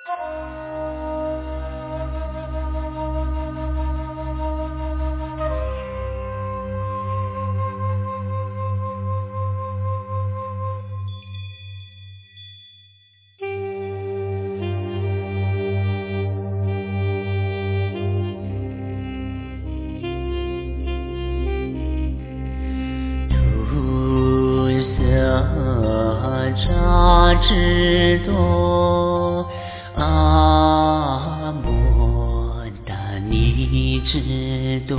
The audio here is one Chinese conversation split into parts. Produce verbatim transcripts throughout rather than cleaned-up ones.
扎之多阿摩达尼之多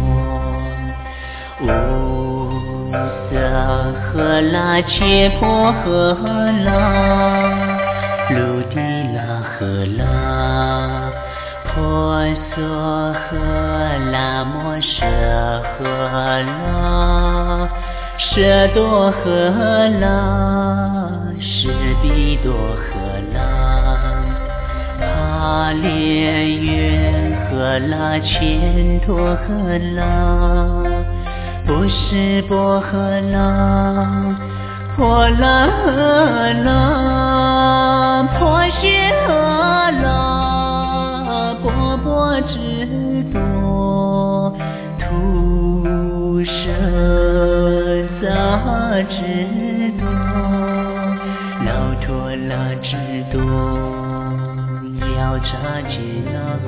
乌色赫拉切婆赫拉卢迪拉赫拉婆娑赫拉摩舍赫拉舍多赫拉施比多赫拉帕列约赫拉乾陀赫拉波什波赫拉婆拉赫拉婆谢赫拉波波之多图舍萨之多老陀拉之多要扎吉那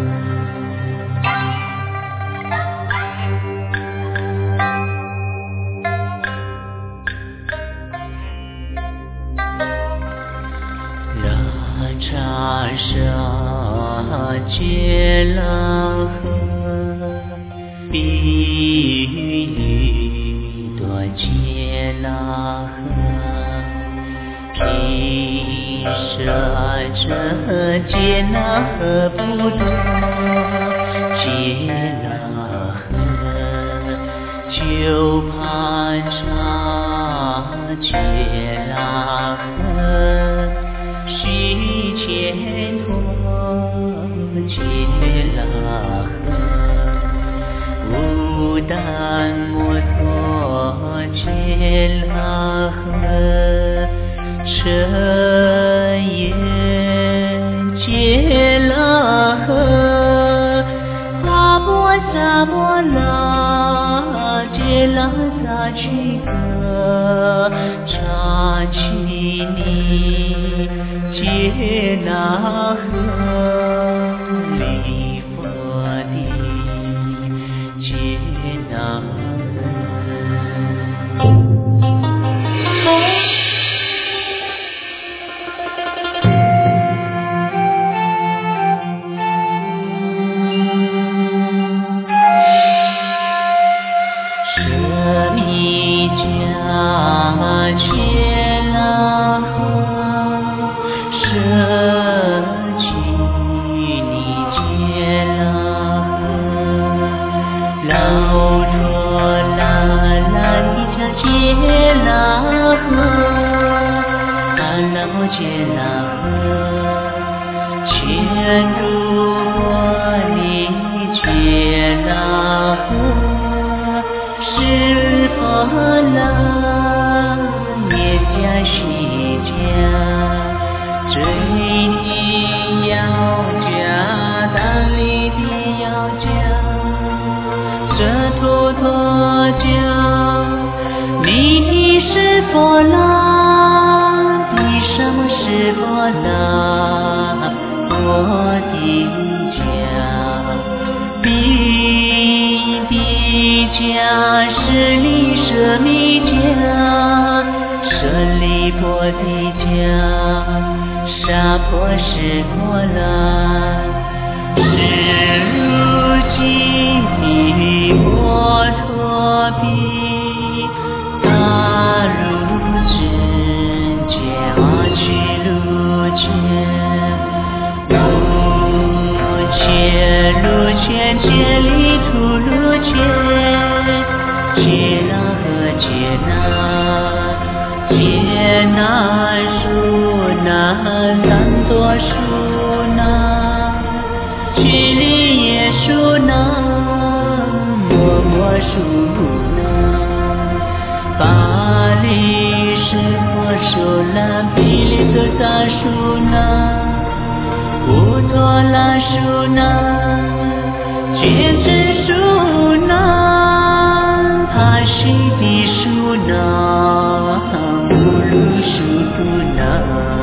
拉查沙杰拉赫比喻多杰拉赫毗舍遮杰那赫不多杰那赫鸠盘查杰那赫须伽陀杰那赫无但摩多杰那赫彻耶杰拉赫阿波萨波拉杰拉萨曲格查奇尼杰那赫利佛地杰那杰那赫千如波尼杰那赫释佛那涅迦悉迦追尼要迦达利比要迦舍陀陀迦尼释佛那什么是佛那波提迦比比迦舍利舍弥迦舍利波提迦沙婆释婆那是如今尼摩托比大如千千里土路千杰那和杰那杰那树那三多树那距离耶树那摩摩树那巴利是佛树那毗利色萨树那布多拉苏那，坚持苏那，帕西比苏那，布鲁苏杜那，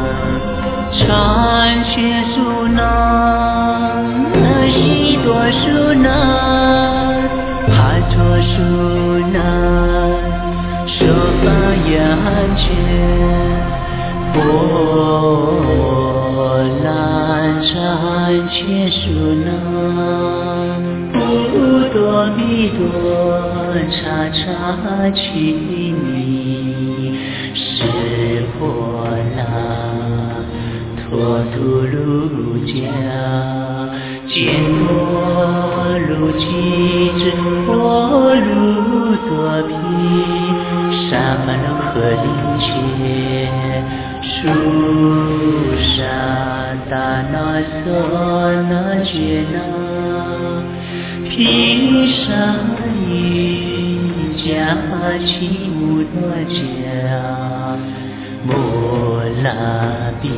长切苏那，西多苏那，帕托苏那，说法眼前。波兰禅切苏那，布多比多查查奇尼，是波拉托图鲁迦，见多鲁基之波鲁多毗，沙巴鲁和林切。苏沙达那瑟那杰那，毗沙依迦奇穆多迦，摩拉比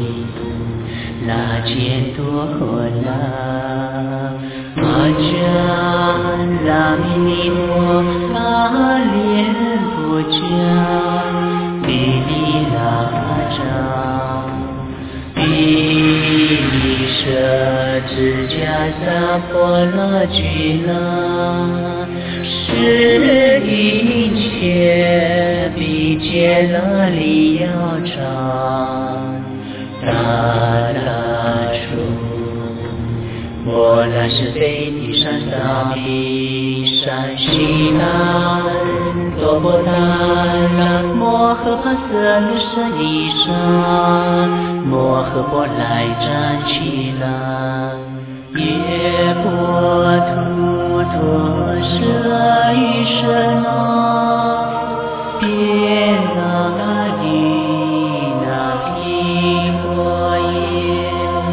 拉坚多拉，阿迦拉米尼多拉莲波迦，比利拉。比舍智迦萨婆拉居那，是一切比揭拉利要长，达拉出摩拉是非地山达比山西南多波达拉摩诃帕瑟卢舍尼沙，摩诃波来占其拉，耶波图陀舍伊舍那，别那利那毗婆耶，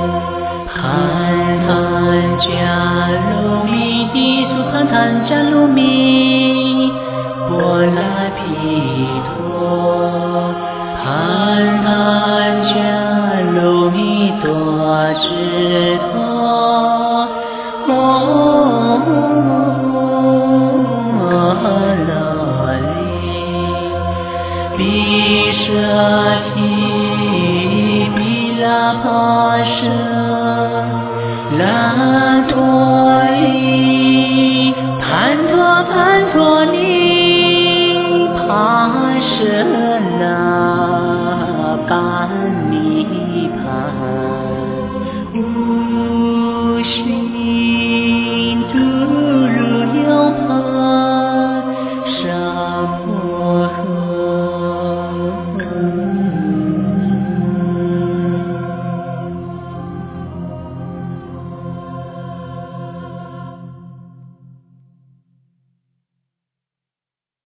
盘檀迦卢米地苏盘檀迦卢米，波拉毗陀，盘檀迦卢米多智陀，摩罗利，毗舍提毗拉帕舍，拉多依，盘陀盘陀尼。